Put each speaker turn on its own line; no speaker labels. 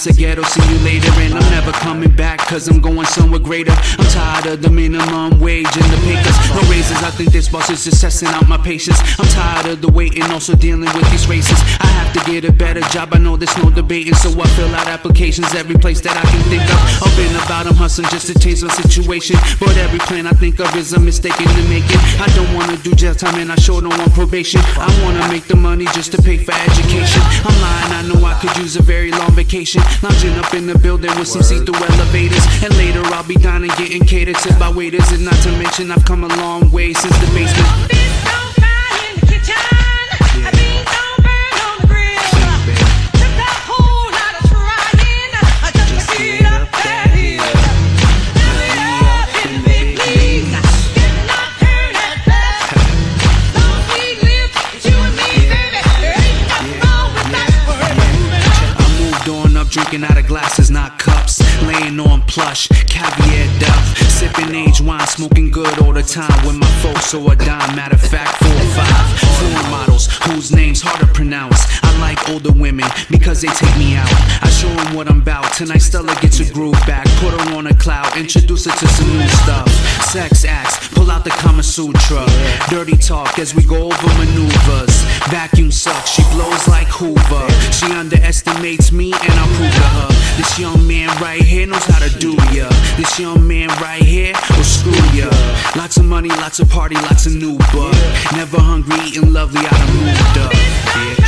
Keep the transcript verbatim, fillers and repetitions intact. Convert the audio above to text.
said ghetto, see you later. And I'm never coming back, cause I'm going somewhere greater. I'm tired of the minimum wage and the pay cuts. No raises, I think this boss is just testing out my patience. I'm tired of the waiting, also dealing with these races. I have to get a better job, I know there's no debating. So I fill out applications every place that I can think of. Up and about, I'm hustling just to change my situation. But every plan I think of is a mistake in the making. I don't wanna do jail time and I sure don't want probation. I wanna make the money just to pay for education. I'm lying, I know I could use a very long vacation. Lounging up in the building with some see-through elevators. And later I'll be dining, getting catered to by waiters. And not to mention I've come a long way since the basement. Drinking out of glasses, not cups. Laying on plush, caviar duff. Sipping aged wine, smoking good all the time. With my folks, so a dime. Matter of fact, four or five. Foreign models, whose names hard to pronounce. I like older women, because they take me out. I show them what I'm about. Tonight Stella gets her groove back. Put her on a cloud, introduce her to some new stuff. Sex acts, pull out the Kama Sutra. Dirty talk as we go over maneuvers. Vacuum sucks, she blows like Hoover. She underestimates me and I prove to her. This young man right here knows how to do ya. This young man right here will screw ya. Lots of money, lots of party, lots of new bug. Never hungry, eating lovely, I done moved up. Yeah.